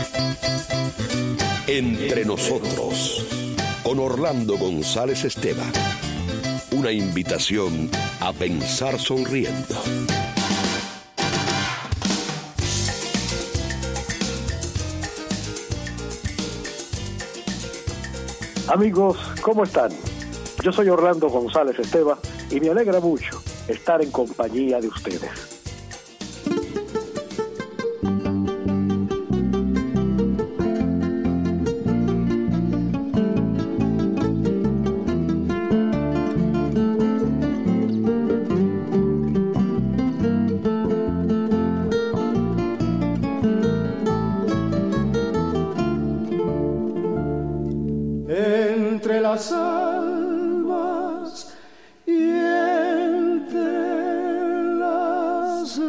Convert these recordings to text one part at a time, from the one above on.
Entre nosotros, con Orlando González Esteban. Una invitación a pensar sonriendo. Amigos, ¿cómo están? Yo soy Orlando González Esteban y me alegra mucho estar en compañía de ustedes. Entre las almas y entre las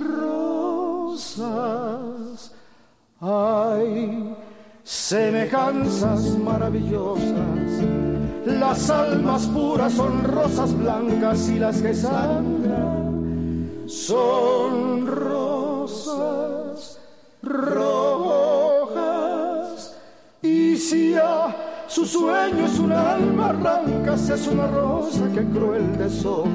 rosas hay semejanzas maravillosas. Las almas puras son rosas blancas y las que sangran son rosas rojas. Y si su sueño es una alma arranca, es una rosa que cruel deshoja.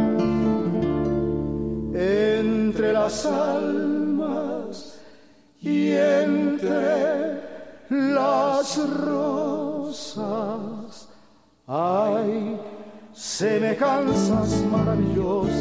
Entre las almas y entre las rosas hay semejanzas maravillosas.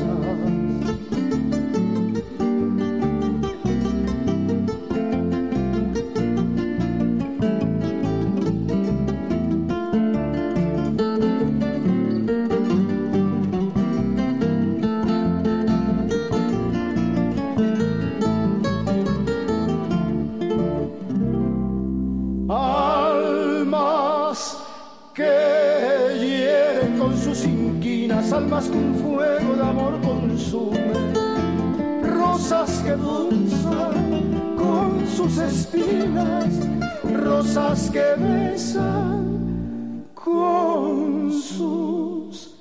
Almas con fuego de amor consumen, rosas que dulzan con sus espinas, rosas que besan con sus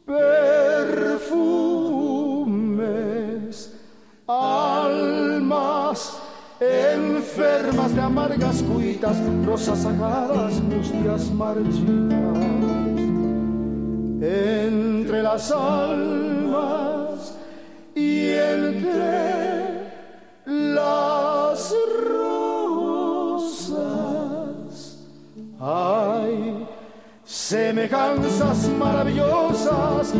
perfumes. Almas enfermas de amargas cuitas, rosas sagradas, mustias marchitas. Entre las almas y entre las rosas hay semejanzas maravillosas.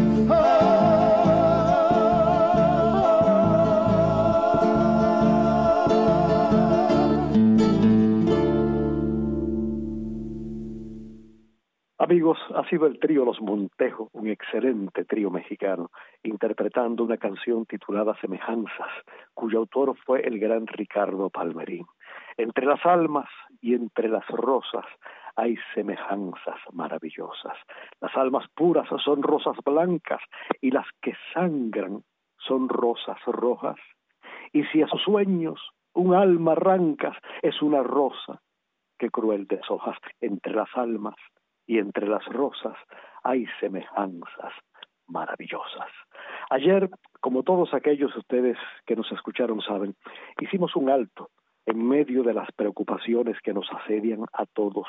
Amigos, ha sido el trío Los Montejo, un excelente trío mexicano, interpretando una canción titulada Semejanzas, cuyo autor fue el gran Ricardo Palmerín. Entre las almas y entre las rosas hay semejanzas maravillosas. Las almas puras son rosas blancas y las que sangran son rosas rojas. Y si a sus sueños un alma arrancas, es una rosa que cruel deshojas. Entre las almas y entre las rosas hay semejanzas maravillosas. Ayer, como todos aquellos de ustedes que nos escucharon saben, hicimos un alto en medio de las preocupaciones que nos asedian a todos.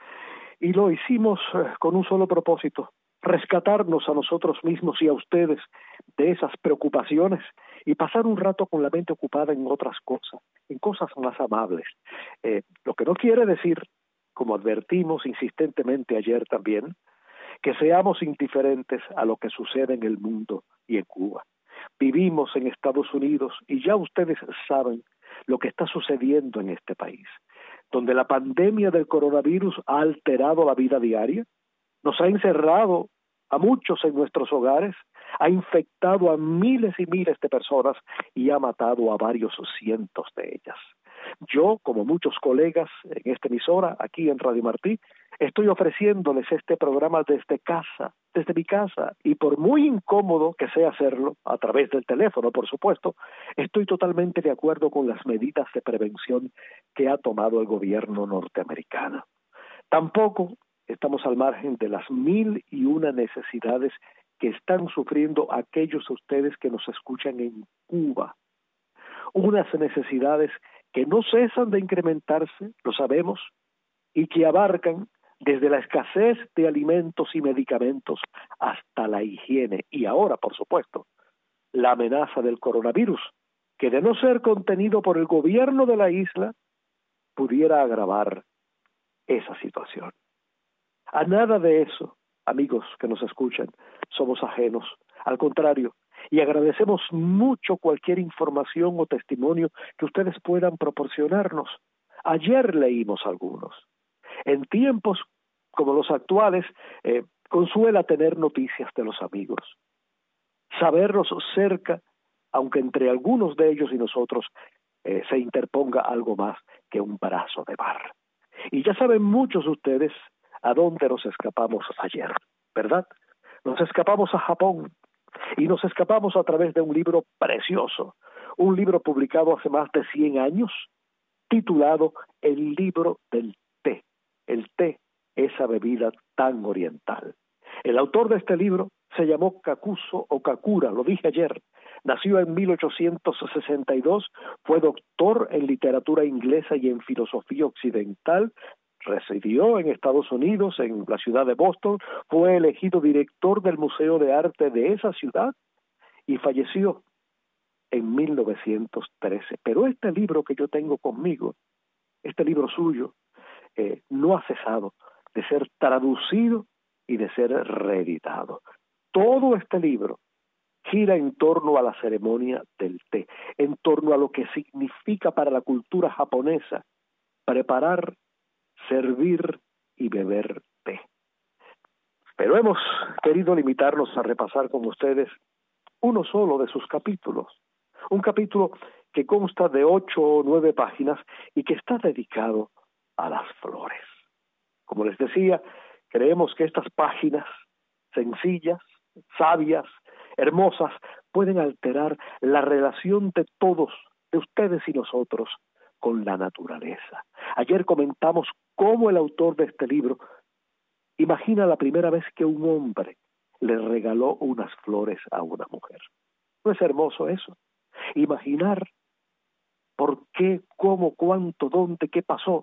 Y lo hicimos con un solo propósito: rescatarnos a nosotros mismos y a ustedes de esas preocupaciones y pasar un rato con la mente ocupada en otras cosas, en cosas más amables. Lo que no quiere decir, como advertimos insistentemente ayer también, que seamos indiferentes a lo que sucede en el mundo y en Cuba. Vivimos en Estados Unidos y ya ustedes saben lo que está sucediendo en este país, donde la pandemia del coronavirus ha alterado la vida diaria, nos ha encerrado a muchos en nuestros hogares, ha infectado a miles y miles de personas y ha matado a varios cientos de ellas. Yo, como muchos colegas en esta emisora, aquí en Radio Martí, estoy ofreciéndoles este programa desde casa, desde mi casa, y por muy incómodo que sea hacerlo, a través del teléfono, por supuesto, estoy totalmente de acuerdo con las medidas de prevención que ha tomado el gobierno norteamericano. Tampoco estamos al margen de las 1001 necesidades que están sufriendo aquellos de ustedes que nos escuchan en Cuba. Unas necesidades que no cesan de incrementarse, lo sabemos, y que abarcan desde la escasez de alimentos y medicamentos hasta la higiene. Y ahora, por supuesto, la amenaza del coronavirus, que de no ser contenido por el gobierno de la isla, pudiera agravar esa situación. A nada de eso, amigos que nos escuchan, somos ajenos. Al contrario, y agradecemos mucho cualquier información o testimonio que ustedes puedan proporcionarnos. Ayer leímos algunos. En tiempos como los actuales, consuela tener noticias de los amigos, saberlos cerca, aunque entre algunos de ellos y nosotros se interponga algo más que un brazo de mar. Y ya saben muchos de ustedes a dónde nos escapamos ayer, ¿verdad? Nos escapamos a Japón y nos escapamos a través de un libro precioso, un libro publicado hace más de 100 años, titulado El libro del té. El té, esa bebida tan oriental. El autor de este libro se llamó Kakuzo o Kakura, lo dije ayer. Nació en 1862, fue doctor en literatura inglesa y en filosofía occidental, residió en Estados Unidos, en la ciudad de Boston, fue elegido director del Museo de Arte de esa ciudad y falleció en 1913. Pero este libro que yo tengo conmigo, este libro suyo, no ha cesado de ser traducido y de ser reeditado. Todo este libro gira en torno a la ceremonia del té, en torno a lo que significa para la cultura japonesa preparar, servir y beber té. Pero hemos querido limitarnos a repasar con ustedes uno solo de sus capítulos, un capítulo que consta de 8 o 9 páginas y que está dedicado a las flores. Como les decía, creemos que estas páginas sencillas, sabias, hermosas, pueden alterar la relación de todos, de ustedes y nosotros, con la naturaleza. Ayer comentamos cómo el autor de este libro imagina la primera vez que un hombre le regaló unas flores a una mujer. ¿No es hermoso eso? Imaginar por qué, cómo, cuánto, dónde, qué pasó,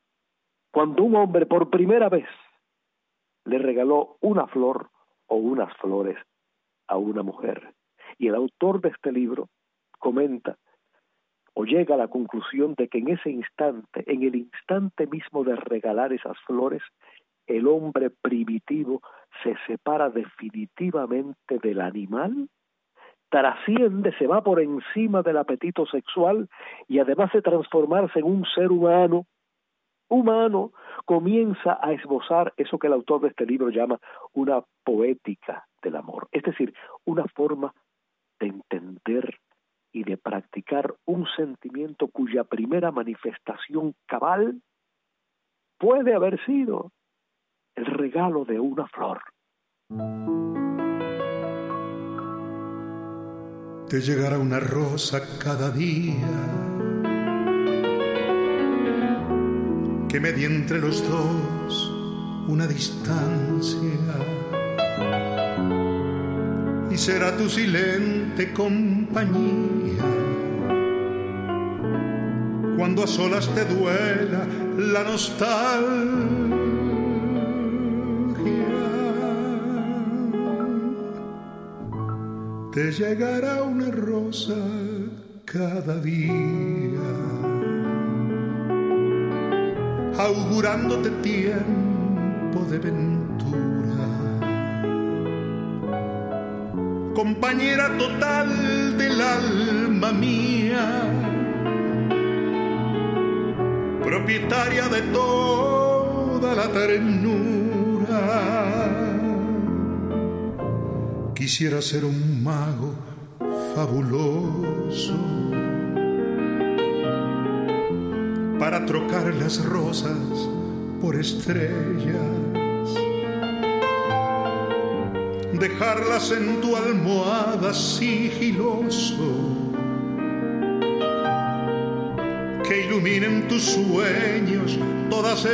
cuando un hombre por primera vez le regaló una flor o unas flores a una mujer. Y el autor de este libro comenta o llega a la conclusión de que en ese instante, en el instante mismo de regalar esas flores, el hombre primitivo se separa definitivamente del animal, trasciende, se va por encima del apetito sexual y además de transformarse en un ser humano, comienza a esbozar eso que el autor de este libro llama una poética del amor, es decir, una forma de entender y de practicar un sentimiento cuya primera manifestación cabal puede haber sido el regalo de una flor. Te llegará una rosa cada día que medie entre los dos una distancia y será tu silente compañía cuando a solas te duela la nostalgia. Te llegará una rosa cada día, augurándote tiempo de ventura, compañera total del alma mía, propietaria de toda la ternura. Quisiera ser un mago fabuloso para trocar las rosas por estrellas, dejarlas en tu almohada sigiloso, que iluminen tus sueños todas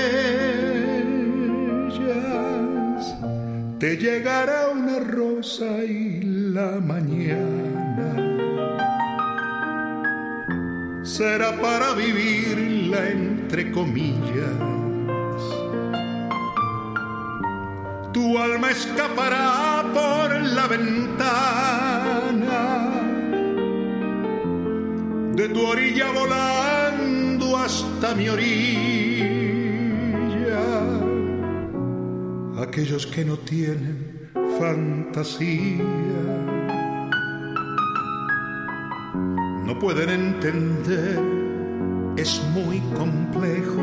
ellas. Te llegará una rosa y la mañana será para vivirla entre comillas. Tu alma escapará por la ventana de tu orilla volando hasta mi orilla. Aquellos que no tienen fantasía no pueden entender, es muy complejo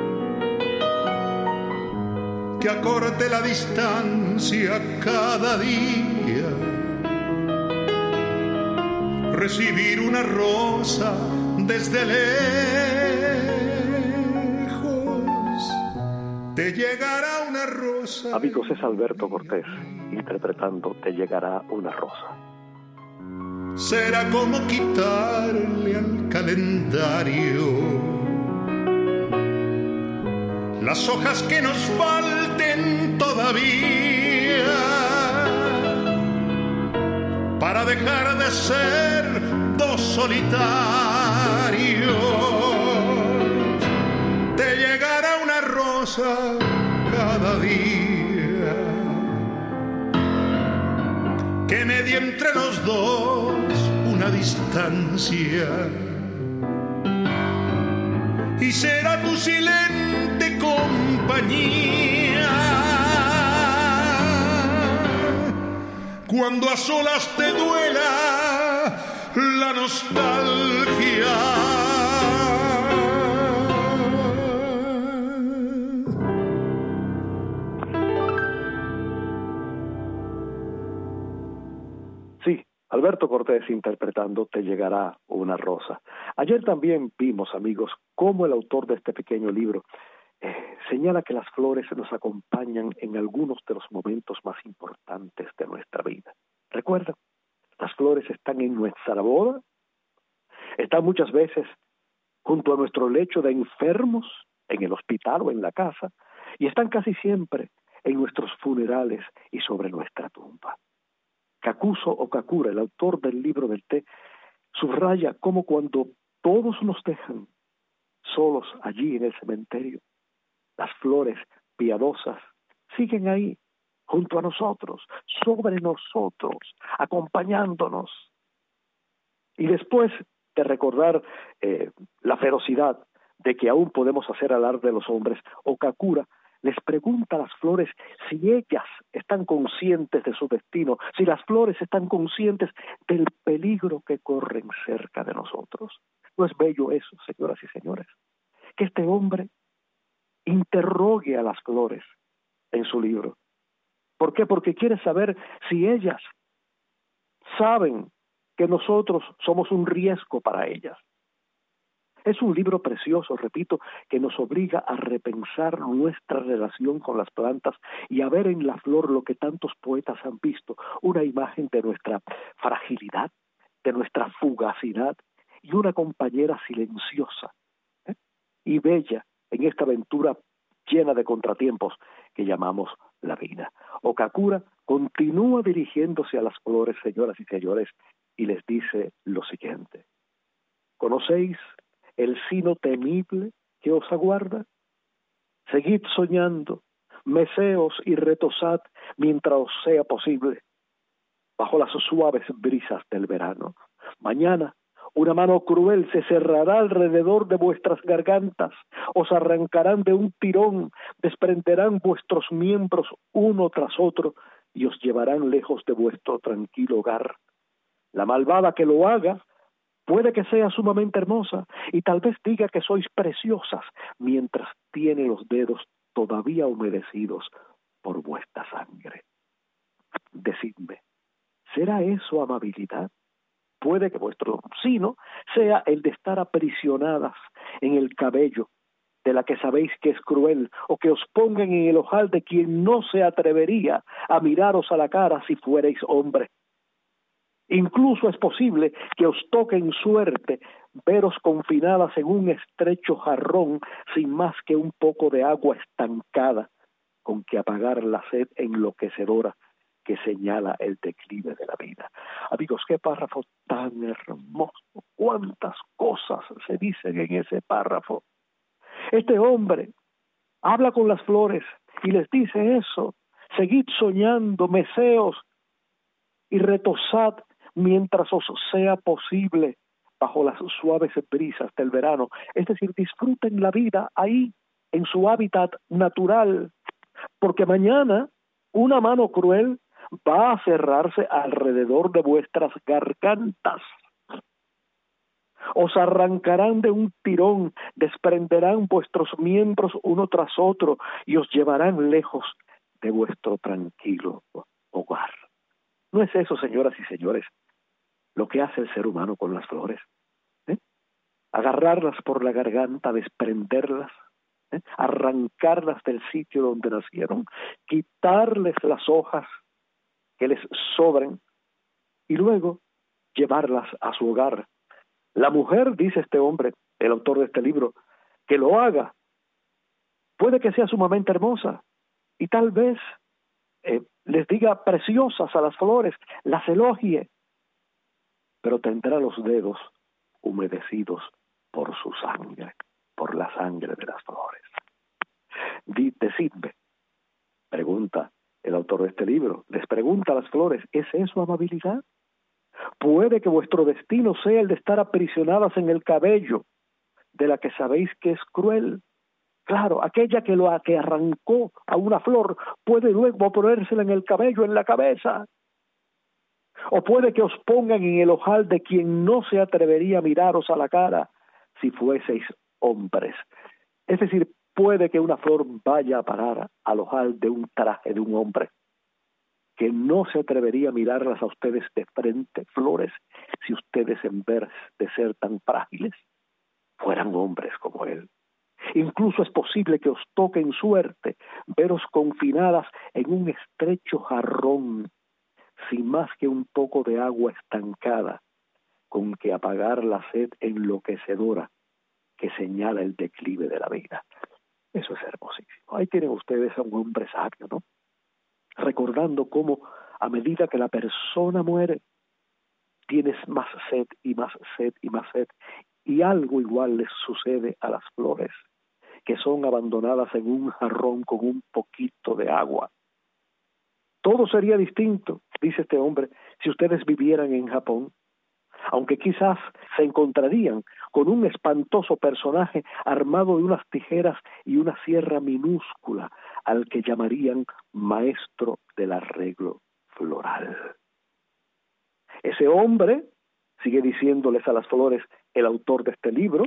que acorte la distancia cada día. Recibir una rosa desde lejos, te llegará una rosa. Amigos, es Alberto Cortés interpretando Te llegará una rosa. Será como quitarle al calendario las hojas que nos falten todavía para dejar de ser dos solitarios. Te llegará una rosa cada día que medie entre los dos una distancia, y será tu silente compañía cuando a solas te duela la nostalgia. Sí, Alberto Cortés interpretando Te llegará una rosa. Ayer también vimos, amigos, cómo el autor de este pequeño libro señala que las flores nos acompañan en algunos de los momentos más importantes de nuestra vida. ¿Recuerdan? Las flores están en nuestra boda, están muchas veces junto a nuestro lecho de enfermos, en el hospital o en la casa, y están casi siempre en nuestros funerales y sobre nuestra tumba. Kakuzo Okakura, el autor del libro del té, subraya cómo cuando todos nos dejan solos allí en el cementerio, las flores piadosas siguen ahí, junto a nosotros, sobre nosotros, acompañándonos. Y después de recordar la ferocidad de que aún podemos hacer alarde de los hombres, Okakura les pregunta a las flores si ellas están conscientes de su destino, si las flores están conscientes del peligro que corren cerca de nosotros. ¿No es bello eso, señoras y señores? Que este hombre interrogue a las flores en su libro. ¿Por qué? Porque quiere saber si ellas saben que nosotros somos un riesgo para ellas. Es un libro precioso, repito, que nos obliga a repensar nuestra relación con las plantas y a ver en la flor lo que tantos poetas han visto, una imagen de nuestra fragilidad, de nuestra fugacidad y una compañera silenciosa y bella en esta aventura llena de contratiempos que llamamos la vida. Okakura continúa dirigiéndose a las flores, señoras y señores, y les dice lo siguiente: ¿conocéis el sino temible que os aguarda? Seguid soñando, meceos y retosad mientras os sea posible, bajo las suaves brisas del verano. Mañana una mano cruel se cerrará alrededor de vuestras gargantas, os arrancarán de un tirón, desprenderán vuestros miembros uno tras otro y os llevarán lejos de vuestro tranquilo hogar. La malvada que lo haga puede que sea sumamente hermosa y tal vez diga que sois preciosas mientras tiene los dedos todavía humedecidos por vuestra sangre. Decidme, ¿será eso amabilidad? Puede que vuestro sino sea el de estar aprisionadas en el cabello de la que sabéis que es cruel, o que os pongan en el ojal de quien no se atrevería a miraros a la cara si fuerais hombre. Incluso es posible que os toque en suerte veros confinadas en un estrecho jarrón sin más que un poco de agua estancada con que apagar la sed enloquecedora que señala el declive de la vida. Amigos, qué párrafo tan hermoso, cuántas cosas se dicen en ese párrafo. Este hombre habla con las flores y les dice eso: seguid soñando, meceos, y retosad mientras os sea posible bajo las suaves brisas del verano. Es decir, disfruten la vida ahí, en su hábitat natural, porque mañana una mano cruel va a cerrarse alrededor de vuestras gargantas. Os arrancarán de un tirón, desprenderán vuestros miembros uno tras otro y os llevarán lejos de vuestro tranquilo hogar. ¿No es eso, señoras y señores, lo que hace el ser humano con las flores? Agarrarlas por la garganta, desprenderlas, arrancarlas del sitio donde nacieron, quitarles las hojas que les sobren y luego llevarlas a su hogar. La mujer, dice este hombre, el autor de este libro, que lo haga, puede que sea sumamente hermosa y tal vez les diga preciosas a las flores, las elogie, pero tendrá los dedos humedecidos por su sangre, por la sangre de las flores. Decidme, pregunta el autor de este libro, les pregunta a las flores, ¿es eso amabilidad? Puede que vuestro destino sea el de estar aprisionadas en el cabello de la que sabéis que es cruel. Claro, aquella que arrancó a una flor puede luego ponérsela en el cabello, en la cabeza. O puede que os pongan en el ojal de quien no se atrevería a miraros a la cara si fueseis hombres. Es decir, puede que una flor vaya a parar al ojal de un traje de un hombre que no se atrevería a mirarlas a ustedes de frente, flores, si ustedes en vez de ser tan frágiles fueran hombres como él. Incluso es posible que os toque en suerte veros confinadas en un estrecho jarrón sin más que un poco de agua estancada con que apagar la sed enloquecedora que señala el declive de la vida. Eso es hermosísimo. Ahí tienen ustedes a un hombre sabio, ¿no? Recordando cómo a medida que la persona muere, tienes más sed y más sed y más sed, y algo igual les sucede a las flores, que son abandonadas en un jarrón con un poquito de agua. Todo sería distinto, dice este hombre, si ustedes vivieran en Japón, aunque quizás se encontrarían con un espantoso personaje armado de unas tijeras y una sierra minúscula, al que llamarían maestro del arreglo floral. Ese hombre, sigue diciéndoles a las flores el autor de este libro,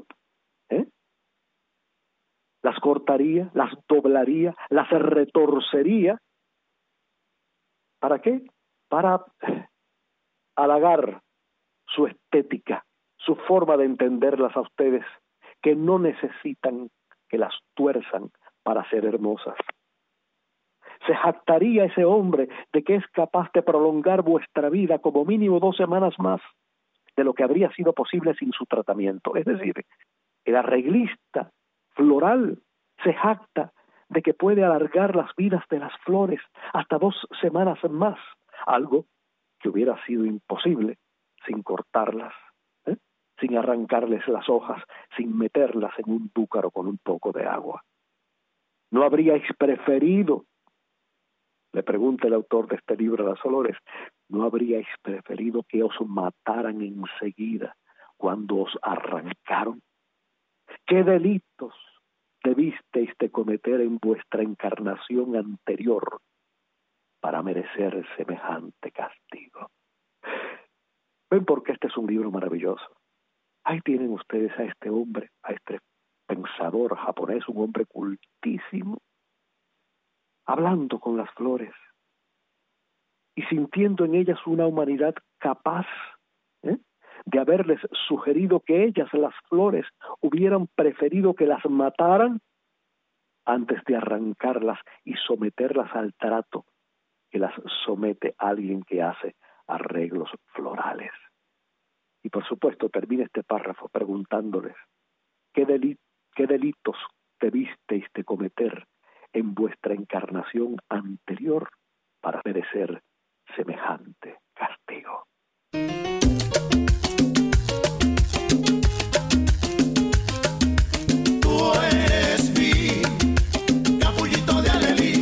las cortaría, las doblaría, las retorcería. ¿Para qué? Para halagar su estética, su forma de entenderlas a ustedes, que no necesitan que las tuerzan para ser hermosas. Se jactaría ese hombre de que es capaz de prolongar vuestra vida como mínimo 2 semanas más de lo que habría sido posible sin su tratamiento. Es decir, el arreglista floral se jacta de que puede alargar las vidas de las flores hasta 2 semanas más, algo que hubiera sido imposible sin cortarlas, sin arrancarles las hojas, sin meterlas en un búcaro con un poco de agua. ¿No habríais preferido, le pregunta el autor de este libro a las flores, no habríais preferido que os mataran enseguida cuando os arrancaron? ¿Qué delitos debisteis de cometer en vuestra encarnación anterior para merecer semejante castigo? ¿Ven por qué este es un libro maravilloso? Ahí tienen ustedes a este hombre, a este pensador japonés, un hombre cultísimo, hablando con las flores y sintiendo en ellas una humanidad capaz de haberles sugerido que ellas, las flores, hubieran preferido que las mataran antes de arrancarlas y someterlas al trato que las somete alguien que hace arreglos florales. Y por supuesto termina este párrafo preguntándoles ¿qué delitos debisteis de cometer en vuestra encarnación anterior para merecer semejante castigo. Tú eres mi capullito de Alelí.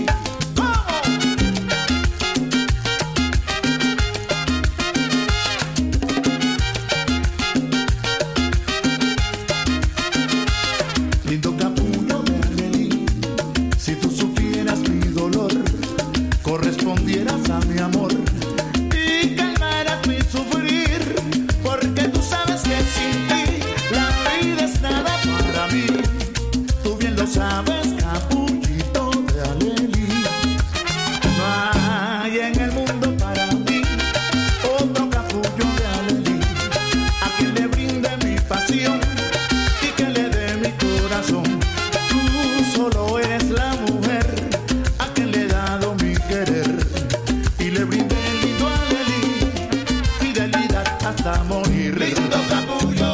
Lindo capullo de Alelí, si tú supieras mi dolor, correspondieras a mi amor y calmaras mi sufrir, porque tú sabes que sin ti la vida es nada para mí. Tú bien lo sabes, capullito de Alelí. No hay en el mundo para mí otro capullo de Alelí, a quien le brinde mi pasión y que le dé mi corazón. Tú solo eres la mujer a quien le he dado mi querer y le brindé el lindo Alelí, fidelidad hasta morir. Lindo capullo,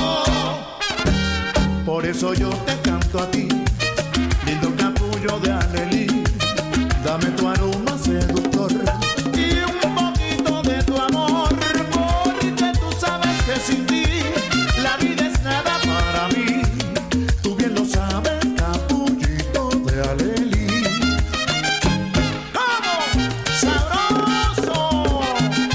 por eso yo te canto a ti, lindo capullo de Alelí. Dame tu aroma seductor y un poquito de tu amor, porque tú sabes que sin ti la vida es nada para mí. Tú bien lo sabes, capullito de Alelí. ¡Vamos! ¡Sabroso!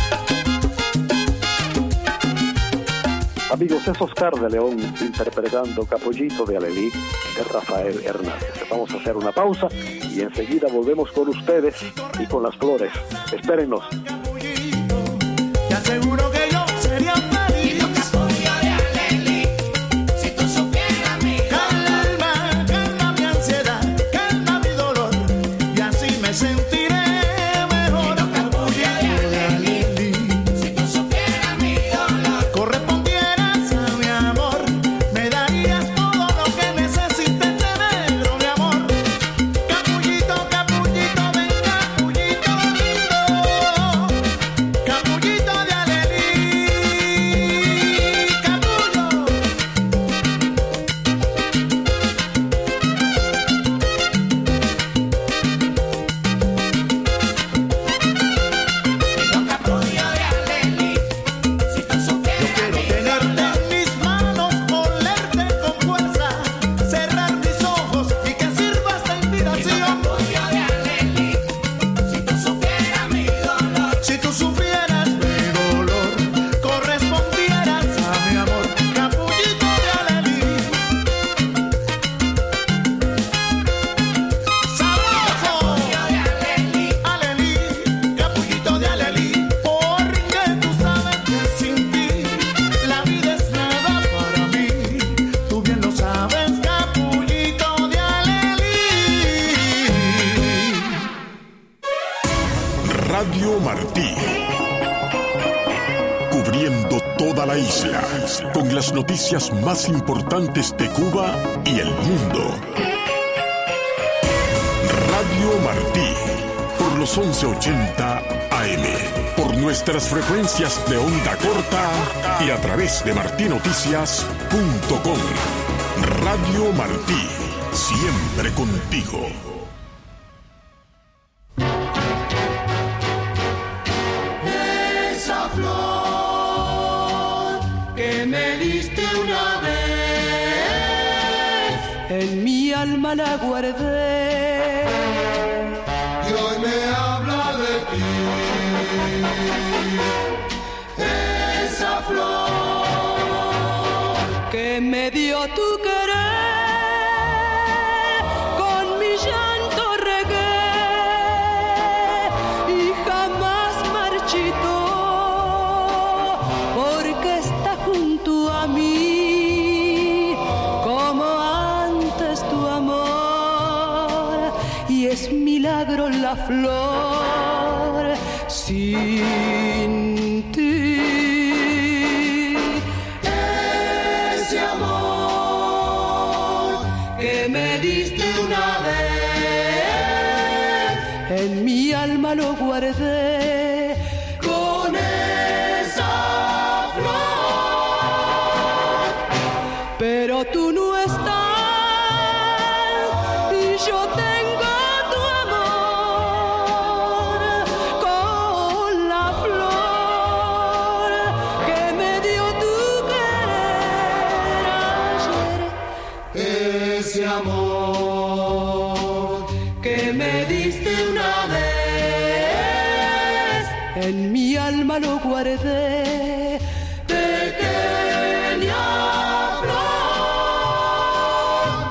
Amigos, es Oscar de León interpretando Capullito de Alelí de Rafael Hernández. Vamos a hacer una pausa y enseguida volvemos con ustedes y con las flores. Espérennos. Te aseguro que yo sería feliz. Capullo de Alelí, si tú supieras mi calma, calma mi ansiedad, calma mi dolor, y así me sentiré mejor. Capullo de Alelí, si tú supieras mi dolor, correspondieras a mi amor, me darías todo lo que necesites de negro, mi amor. Capullito, capullito, ven capullito lindo, capullito de Alelí, capullo. Lindo capullo de Alelí, si tú supieras. Yo quiero tenerte en mis manos, olerte con fuerza, cerrar mis ojos y que sirvas de inspiración. Capullo de Alelí, si tú supieras mi dolor, si tú supieras mi dolor, correspondieras a mi amor. Capullito de Alelí, sabroso. Alelí, capullito de Alelí, porque tú sabes que sin ti la vida es nada para mí. Tú bien lo sabes, capullito de Alelí. Radio Martí. Cubriendo toda la isla con las noticias más importantes de Cuba y el mundo. Radio Martí, por los 1180 AM, por nuestras frecuencias de onda corta y a través de martinoticias.com. Radio Martí, siempre contigo. Esa flor que me diste una vez, En mi alma la guardé. y hoy me habla de ti. Esa flor Que me dio tu querer, con mi llanto regué y jamás marchitó, porque está junto a mí como antes tu amor, y es milagro la flor sin ti. ese amor Que me diste una vez, en mi alma lo guardé. con esa flor, Pero tú no estás y yo tengo tu amor con amor que me diste una vez, en mi alma lo guardé, pequeña flor.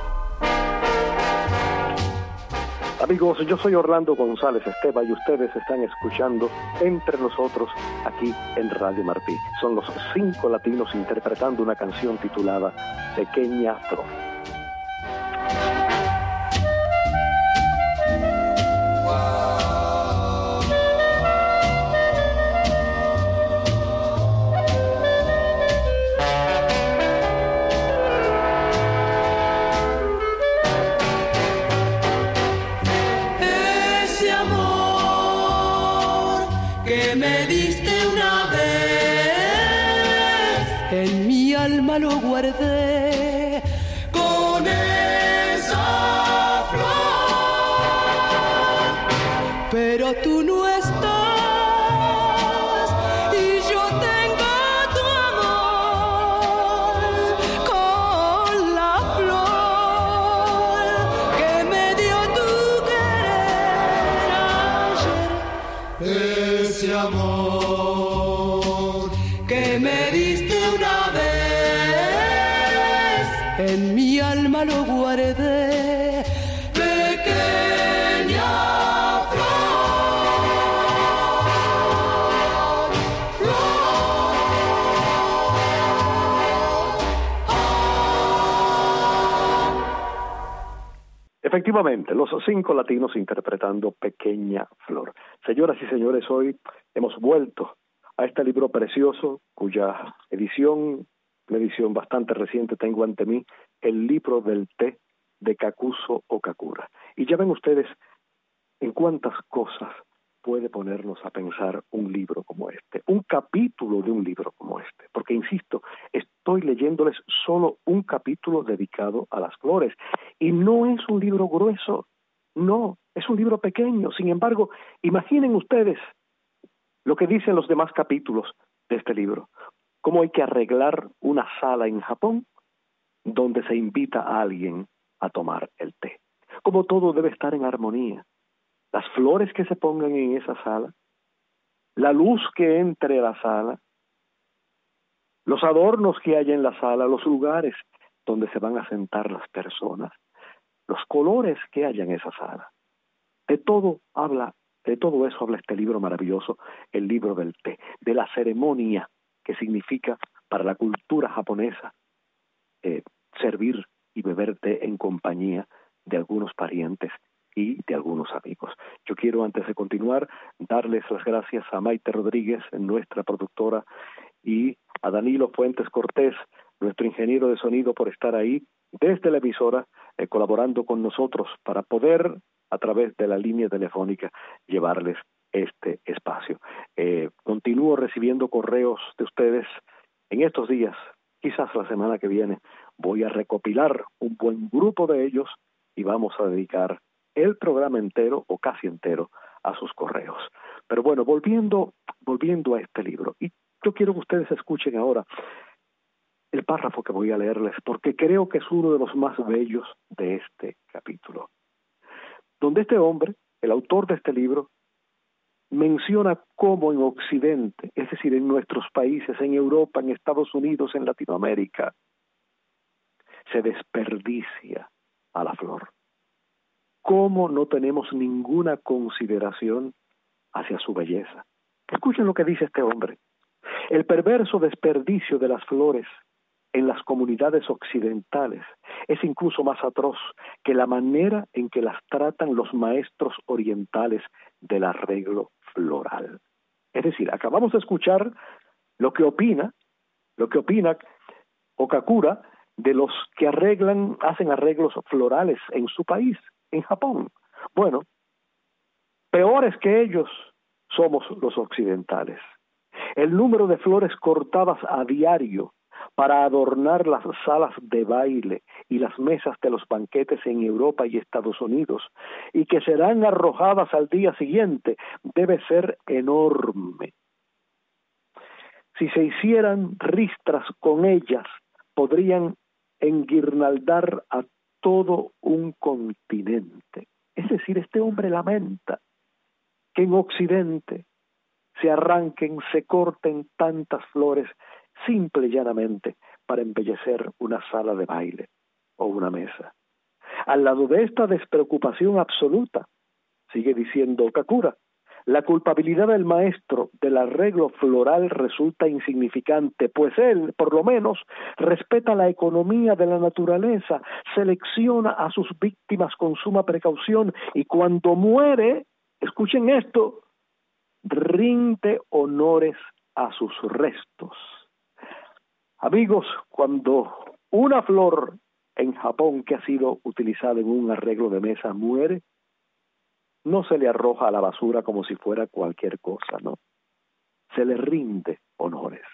Amigos, yo soy Orlando González Esteva y ustedes están escuchando Entre Nosotros aquí en Radio Martí. Son los 5 latinos interpretando una canción titulada Pequeña Flor. Que me diste una vez, en mi alma lo guardé, con esa flor. Pero tú no estás y yo tengo tu amor con la flor que me dio tu querer ayer. Ese amor que me diste una vez, en mi alma lo guardé, pequeña flor. Efectivamente, los 5 latinos interpretando Pequeña Flor. Señoras y señores, hoy hemos vuelto a este libro precioso, cuya edición, una edición bastante reciente, tengo ante mí, El libro del té de Kakuzo Okakura. Y ya ven ustedes en cuántas cosas puede ponernos a pensar un libro como este, un capítulo de un libro como este, porque insisto, estoy leyéndoles solo un capítulo dedicado a las flores, y no es un libro grueso, no, es un libro pequeño. Sin embargo, imaginen ustedes lo que dicen los demás capítulos de este libro, cómo hay que arreglar una sala en Japón donde se invita a alguien a tomar el té, cómo todo debe estar en armonía, las flores que se pongan en esa sala, la luz que entre a la sala, los adornos que haya en la sala, los lugares donde se van a sentar las personas, los colores que haya en esa sala. De todo eso habla este libro maravilloso, el libro del té, de la ceremonia que significa para la cultura japonesa servir y beber té en compañía de algunos parientes y de algunos amigos. Yo quiero, antes de continuar, darles las gracias a Maite Rodríguez, nuestra productora, y a Danilo Fuentes Cortés, nuestro ingeniero de sonido, por estar ahí desde la emisora, colaborando con nosotros para poder, a través de la línea telefónica, llevarles este espacio. Continúo recibiendo correos de ustedes en estos días, quizás la semana que viene, voy a recopilar un buen grupo de ellos y vamos a dedicar el programa entero o casi entero a sus correos. Pero bueno, volviendo a este libro, y yo quiero que ustedes escuchen ahora el párrafo que voy a leerles, porque creo que es uno de los más bellos de este capítulo, donde este hombre, el autor de este libro, menciona cómo en Occidente, es decir, en nuestros países, en Europa, en Estados Unidos, en Latinoamérica, se desperdicia a la flor. Cómo no tenemos ninguna consideración hacia su belleza. Escuchen lo que dice este hombre. El perverso desperdicio de las flores en las comunidades occidentales es incluso más atroz que la manera en que las tratan los maestros orientales del arreglo floral. Es decir, acabamos de escuchar lo que opina Okakura de los que hacen arreglos florales en su país, en Japón. Bueno, peores que ellos somos los occidentales. El número de flores cortadas a diario para adornar las salas de baile y las mesas de los banquetes en Europa y Estados Unidos, y que serán arrojadas al día siguiente, debe ser enorme. Si se hicieran ristras con ellas, podrían enguirnaldar a todo un continente. Es decir, este hombre lamenta que en Occidente se arranquen, se corten tantas flores simple y llanamente para embellecer una sala de baile o una mesa. Al lado de esta despreocupación absoluta, sigue diciendo Okakura, la culpabilidad del maestro del arreglo floral resulta insignificante, pues él, por lo menos, respeta la economía de la naturaleza, selecciona a sus víctimas con suma precaución y cuando muere, escuchen esto, rinde honores a sus restos. Amigos, cuando una flor en Japón que ha sido utilizada en un arreglo de mesa muere, no se le arroja a la basura como si fuera cualquier cosa, no. Se le rinde honores.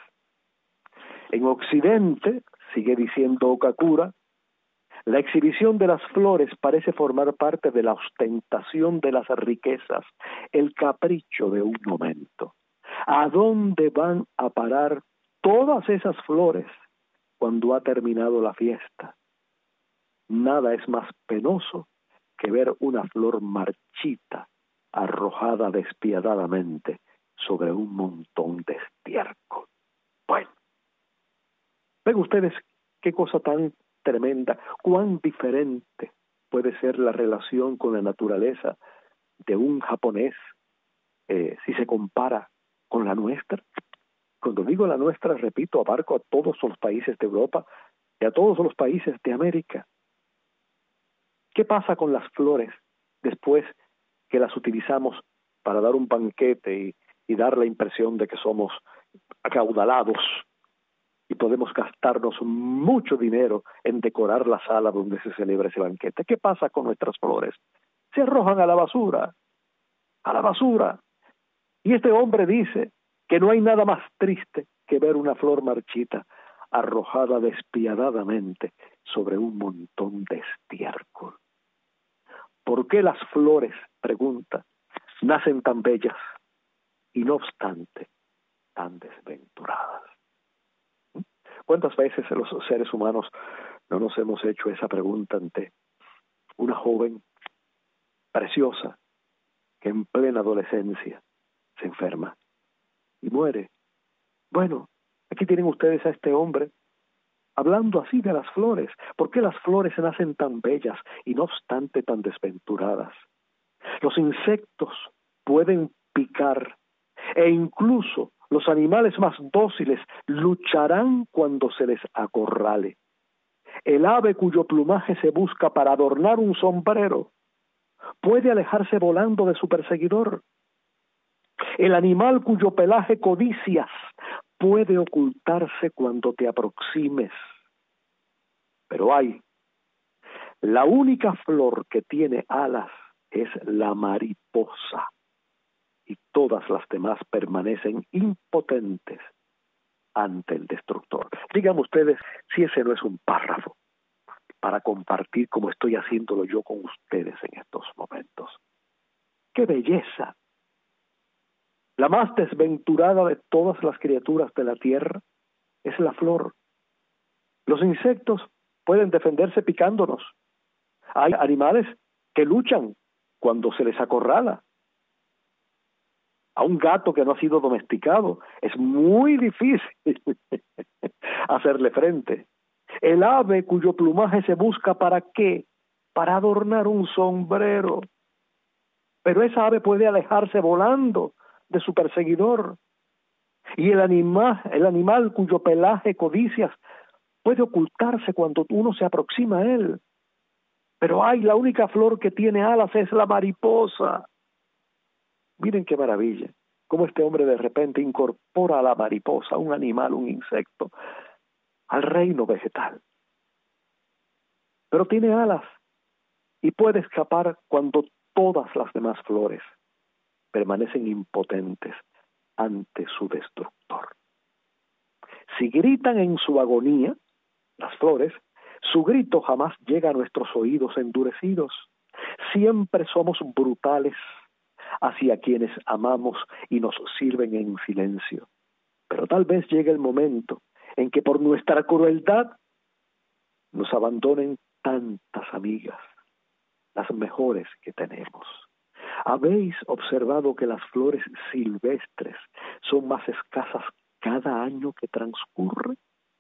En Occidente, sigue diciendo Okakura, la exhibición de las flores parece formar parte de la ostentación de las riquezas, el capricho de un momento. ¿A dónde van a parar todas esas flores cuando ha terminado la fiesta? Nada es más penoso que ver una flor marchita arrojada despiadadamente sobre un montón de estiércol. Bueno, ven ustedes qué cosa tan tremenda, cuán diferente puede ser la relación con la naturaleza de un japonés si se compara con la nuestra. Cuando digo la nuestra, repito, abarco a todos los países de Europa y a todos los países de América. ¿Qué pasa con las flores después que las utilizamos para dar un banquete y dar la impresión de que somos acaudalados y podemos gastarnos mucho dinero en decorar la sala donde se celebra ese banquete? ¿Qué pasa con nuestras flores? Se arrojan a la basura, a la basura. Y este hombre dice que no hay nada más triste que ver una flor marchita arrojada despiadadamente sobre un montón de estiércol. ¿Por qué las flores, pregunta, nacen tan bellas y no obstante tan desventuradas? ¿Cuántas veces los seres humanos no nos hemos hecho esa pregunta ante una joven preciosa que en plena adolescencia se enferma y muere? Bueno, aquí tienen ustedes a este hombre hablando así de las flores. ¿Por qué las flores nacen tan bellas y no obstante tan desventuradas? Los insectos pueden picar e incluso los animales más dóciles lucharán cuando se les acorrale. El ave cuyo plumaje se busca para adornar un sombrero puede alejarse volando de su perseguidor. El animal cuyo pelaje codicias puede ocultarse cuando te aproximes. Pero la única flor que tiene alas es la mariposa, y todas las demás permanecen impotentes ante el destructor. Díganme ustedes si ese no es un párrafo para compartir como estoy haciéndolo yo con ustedes en estos momentos. ¡Qué belleza! La más desventurada de todas las criaturas de la tierra es la flor. Los insectos pueden defenderse picándonos. Hay animales que luchan cuando se les acorrala. A un gato que no ha sido domesticado es muy difícil hacerle frente. El ave cuyo plumaje se busca ¿para qué? Para adornar un sombrero. Pero esa ave puede alejarse volando de su perseguidor. Y el animal cuyo pelaje codicias puede ocultarse cuando uno se aproxima a él. Pero la única flor que tiene alas es la mariposa. Miren qué maravilla, cómo este hombre de repente incorpora a la mariposa, un animal, un insecto, al reino vegetal. Pero tiene alas y puede escapar cuando todas las demás flores permanecen impotentes ante su destructor. Si gritan en su agonía, las flores, su grito jamás llega a nuestros oídos endurecidos. Siempre somos brutales hacia quienes amamos y nos sirven en silencio. Pero tal vez llegue el momento en que por nuestra crueldad nos abandonen tantas amigas, las mejores que tenemos. ¿Habéis observado que las flores silvestres son más escasas cada año que transcurre?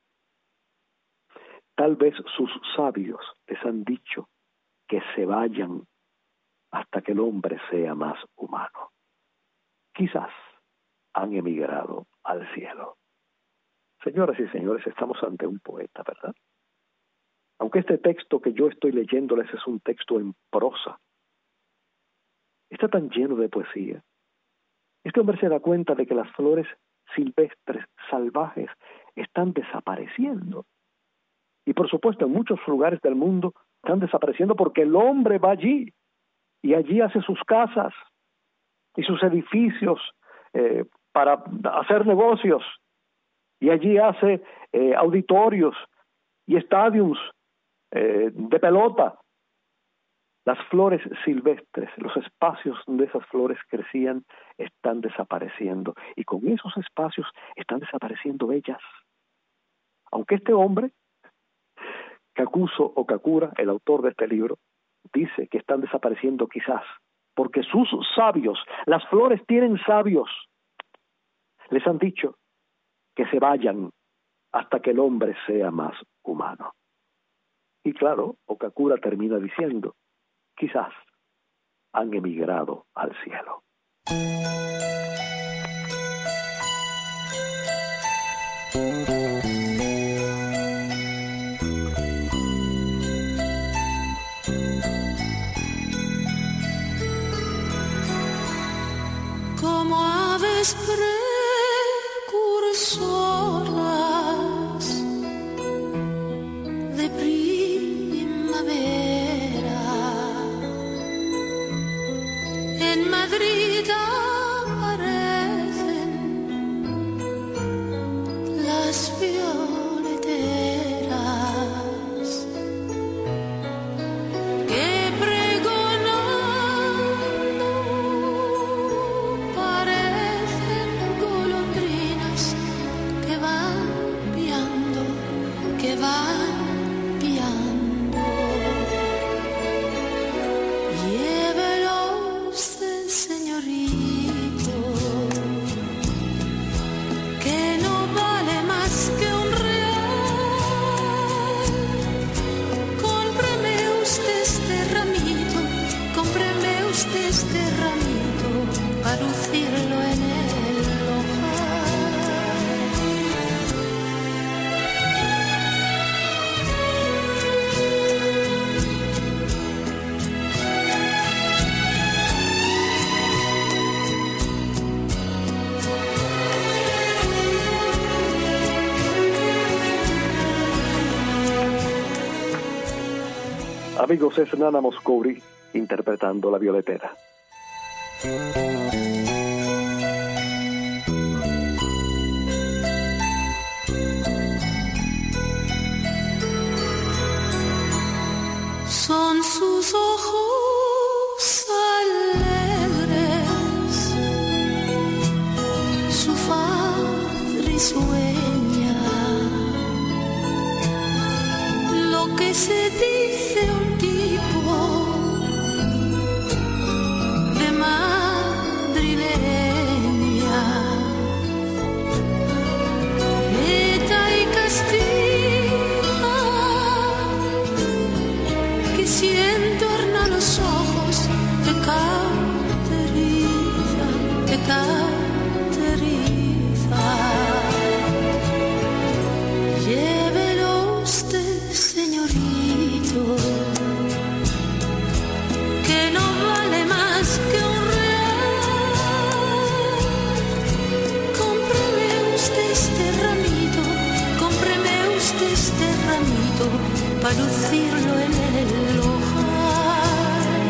Tal vez sus sabios les han dicho que se vayan hasta que el hombre sea más humano. Quizás han emigrado al cielo. Señoras y señores, estamos ante un poeta, ¿verdad? Aunque este texto que yo estoy leyéndoles es un texto en prosa, está tan lleno de poesía. Este hombre se da cuenta de que las flores silvestres, salvajes, están desapareciendo. Y por supuesto, en muchos lugares del mundo están desapareciendo porque el hombre va allí y allí hace sus casas y sus edificios para hacer negocios, y allí hace auditorios y estadios de pelota. Las flores silvestres, los espacios donde esas flores crecían, están desapareciendo, y con esos espacios están desapareciendo ellas. Aunque este hombre, Kakuzo Okakura, el autor de este libro, dice que están desapareciendo quizás porque sus sabios, las flores tienen sabios, les han dicho que se vayan hasta que el hombre sea más humano. Y claro, Okakura termina diciendo, quizás han emigrado al cielo. Como aves precursoras de primavera, en Madrid aparecen las violeteras que pregonando parecen golondrinas que van piando, que van piando. Llévelo usted, señorito, que no vale más que un real. Cómpreme usted este ramito, cómpreme usted este ramito para lucirlo en el ojal. Amigos, es Nana Mouskouri interpretando La Violetera. Son sus ojos alegres, su faz risueña, lo que se dice un tipo de madrileña, Eta y Castilla, que si entorna los ojos te caracteriza, te caracteriza. Llévelo usted, señorito, que no vale más que un real. Cómpreme usted este ramito, cómpreme usted este ramito para lucirlo en el ojal.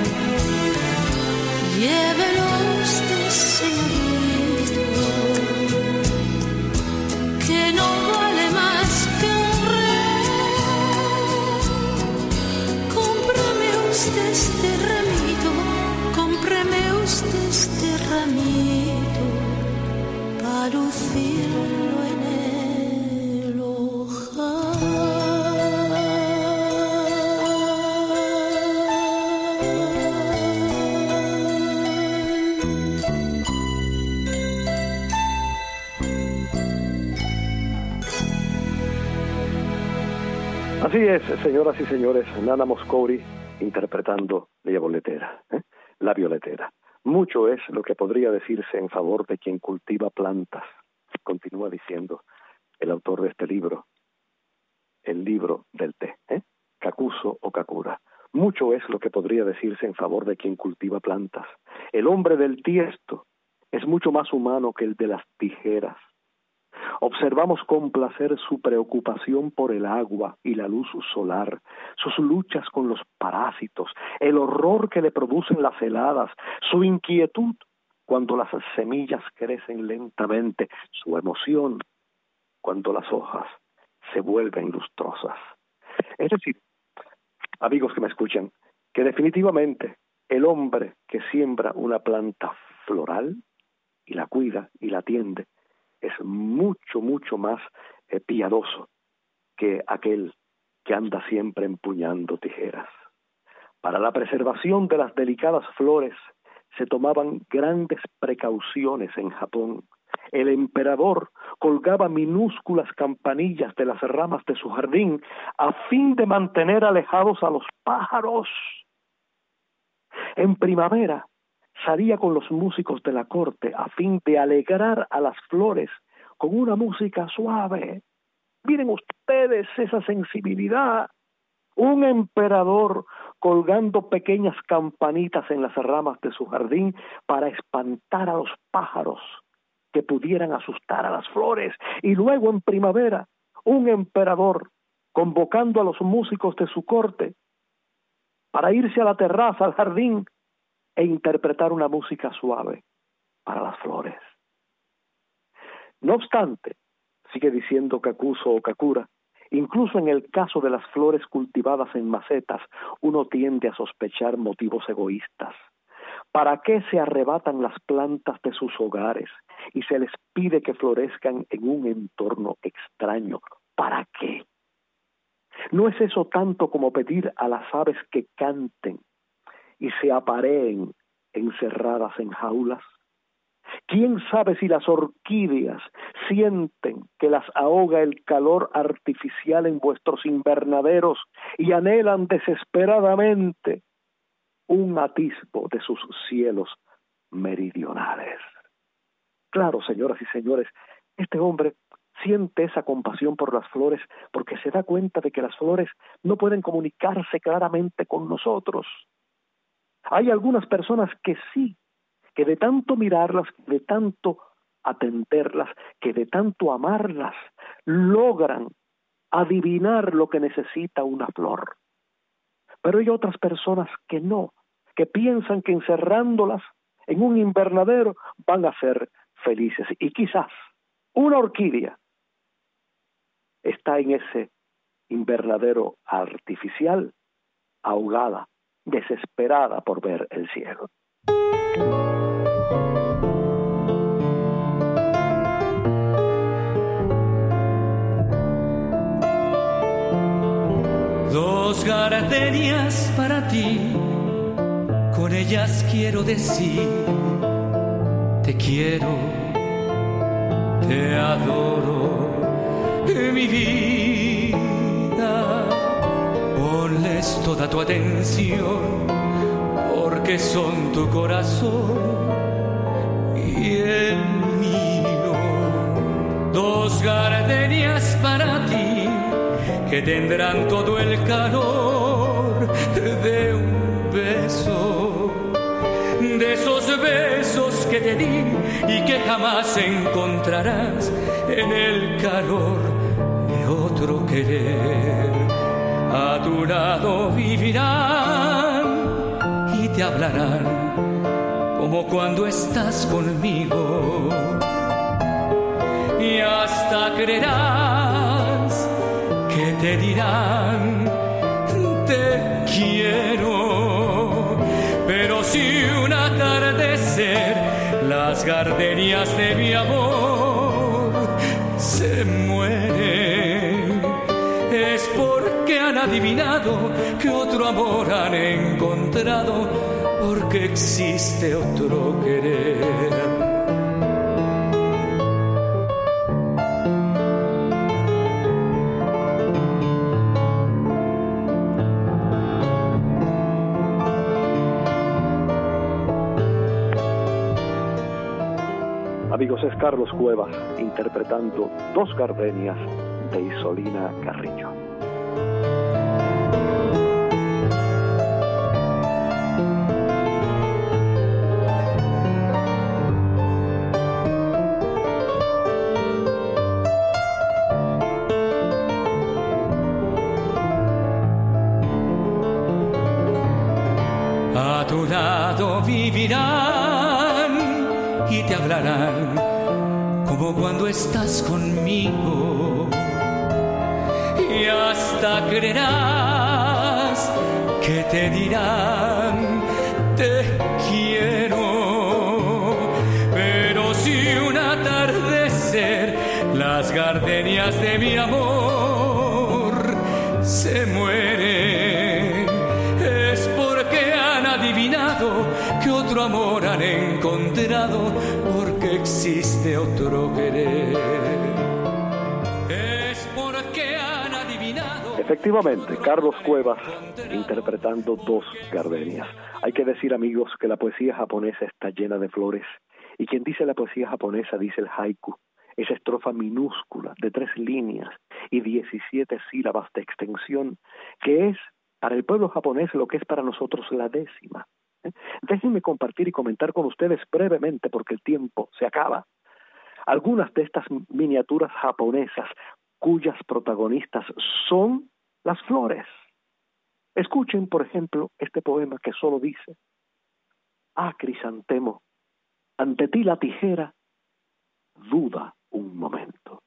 Llévelo usted, señorito, que no vale más que un real. Cómprame usted este ramito, cómprame usted este ramito para lucirlo en el ojal. Así es, señoras y señores, Nana Mouskouri interpretando La Violetera, La Violetera. Mucho es lo que podría decirse en favor de quien cultiva plantas, continúa diciendo el autor de este libro, el libro del té, Kakuzo o Kakura. Mucho es lo que podría decirse en favor de quien cultiva plantas. El hombre del tiesto es mucho más humano que el de las tijeras. Observamos con placer su preocupación por el agua y la luz solar, sus luchas con los parásitos, el horror que le producen las heladas, su inquietud cuando las semillas crecen lentamente, su emoción cuando las hojas se vuelven lustrosas. Es decir, amigos que me escuchan, que definitivamente el hombre que siembra una planta floral y la cuida y la atiende es mucho, mucho más piadoso que aquel que anda siempre empuñando tijeras. Para la preservación de las delicadas flores se tomaban grandes precauciones en Japón. El emperador colgaba minúsculas campanillas de las ramas de su jardín a fin de mantener alejados a los pájaros. En primavera salía con los músicos de la corte a fin de alegrar a las flores con una música suave. Miren ustedes esa sensibilidad. Un emperador colgando pequeñas campanitas en las ramas de su jardín para espantar a los pájaros que pudieran asustar a las flores. Y luego en primavera, un emperador convocando a los músicos de su corte para irse a la terraza, al jardín, e interpretar una música suave para las flores. No obstante, sigue diciendo Kakuzo o Kakura, incluso en el caso de las flores cultivadas en macetas, uno tiende a sospechar motivos egoístas. ¿Para qué se arrebatan las plantas de sus hogares y se les pide que florezcan en un entorno extraño? ¿Para qué? ¿No es eso tanto como pedir a las aves que canten y se apareen encerradas en jaulas? ¿Quién sabe si las orquídeas sienten que las ahoga el calor artificial en vuestros invernaderos y anhelan desesperadamente un atisbo de sus cielos meridionales? Claro, señoras y señores, este hombre siente esa compasión por las flores porque se da cuenta de que las flores no pueden comunicarse claramente con nosotros. Hay algunas personas que sí, que de tanto mirarlas, de tanto atenderlas, que de tanto amarlas, logran adivinar lo que necesita una flor. Pero hay otras personas que no, que piensan que encerrándolas en un invernadero van a ser felices. Y quizás una orquídea está en ese invernadero artificial, ahogada, desesperada por ver el cielo. Dos gardenias para ti, con ellas quiero decir, te quiero, te adoro, mi vida. Ponles toda tu atención, porque son tu corazón y el mío. Dos gardenias para ti, que tendrán todo el calor de un beso, de esos besos que te di y que jamás encontrarás en el calor de otro querer. A tu lado vivirán y te hablarán como cuando estás conmigo, y hasta creerás que te dirán te quiero. Pero si un atardecer las gardenias de mi amor se mueren, es porque han adivinado que otro amor han encontrado, porque existe otro querer. Amigos, es Carlos Cuevas interpretando Dos Gardenias de Isolina Carrillo. A tu lado vivirán y te hablarán como cuando estás conmigo, y hasta creerás que te dirán te quiero. Pero si un atardecer las gardenias de mi amor se mueren, es porque han adivinado que otro amor han encontrado, porque existe otro querer. Es porque han adivinado. Efectivamente, Carlos Cuevas interpretando Dos Gardenias. Hay que decir, amigos, que la poesía japonesa está llena de flores, y quien dice la poesía japonesa dice el haiku, esa estrofa minúscula de 3 líneas y 17 sílabas de extensión, que es para el pueblo japonés lo que es para nosotros la décima. Déjenme compartir y comentar con ustedes brevemente, porque el tiempo se acaba, algunas de estas miniaturas japonesas cuyas protagonistas son las flores. Escuchen, por ejemplo, este poema que solo dice: ah, crisantemo, ante ti la tijera duda un momento.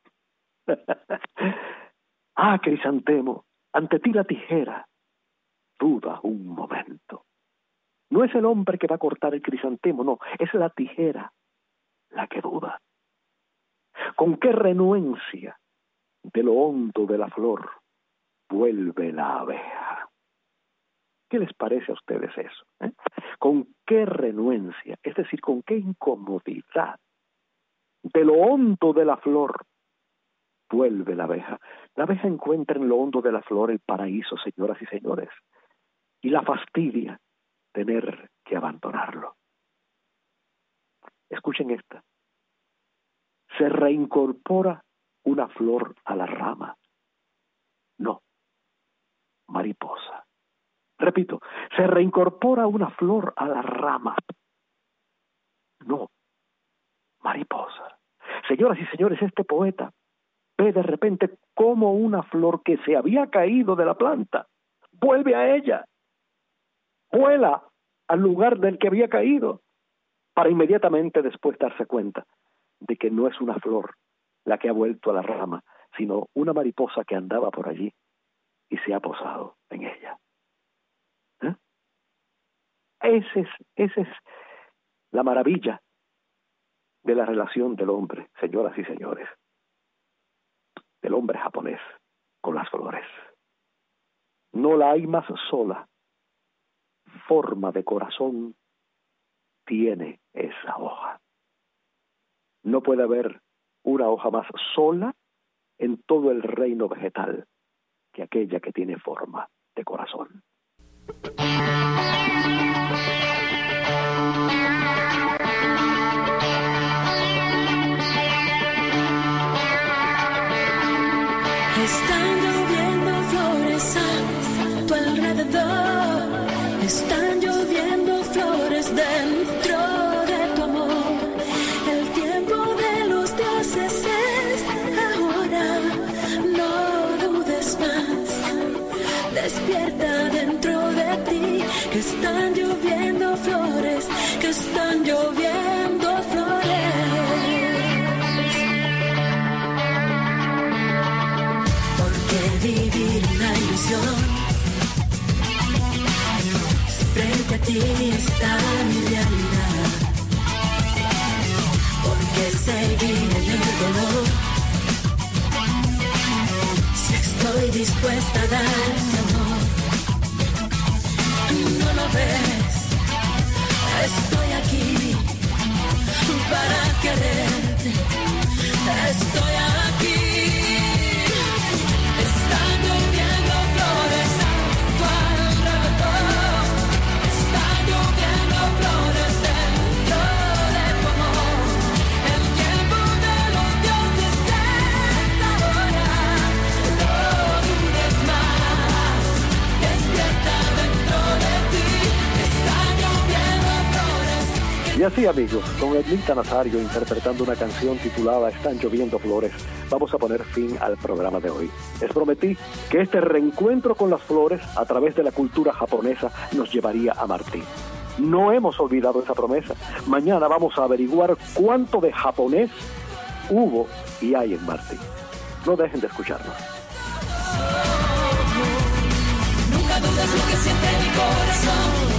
Ah, crisantemo, ante ti la tijera duda un momento. No es el hombre que va a cortar el crisantemo, no, es la tijera la que duda. Con qué renuencia de lo hondo de la flor vuelve la abeja. ¿Qué les parece a ustedes eso? ¿Con qué renuencia, es decir, con qué incomodidad de lo hondo de la flor vuelve la abeja? La abeja encuentra en lo hondo de la flor el paraíso, señoras y señores, y la fastidia tener que abandonarlo. Escuchen esta. Se reincorpora una flor a la rama. No, mariposa. Repito, se reincorpora una flor a la rama. No, mariposa. Señoras y señores, este poeta ve de repente cómo una flor que se había caído de la planta vuelve a ella, vuela al lugar del que había caído, para inmediatamente después darse cuenta de que no es una flor la que ha vuelto a la rama, sino una mariposa que andaba por allí y se ha posado en ella. Esa es la maravilla de la relación del hombre, señoras y señores, del hombre japonés con las flores. No la hay más sola forma de corazón tiene esa hoja. No puede haber una hoja más sola en todo el reino vegetal que aquella que tiene forma de corazón. Están lloviendo flores a tu alrededor, están lloviendo flores dentro de tu amor. El tiempo de los dioses es ahora, no dudes más, despierta dentro de ti, que están lloviendo flores, que están lloviendo flores. Vivir una ilusión, frente a ti está mi realidad, porque seguir en el dolor, si estoy dispuesta a dar mi amor, tú no lo ves, estoy aquí para quererte, estoy aquí. Están lloviendo flores a tu alrededor, están lloviendo flores dentro de tu amor. Y así, amigos, con Ednita Nazario interpretando una canción titulada Están lloviendo flores, vamos a poner fin al programa de hoy. Les prometí que este reencuentro con las flores a través de la cultura japonesa nos llevaría a Martí. No hemos olvidado esa promesa. Mañana vamos a averiguar cuánto de japonés hubo y hay en Martí. No dejen de escucharnos. Nunca dudes lo que siente mi corazón.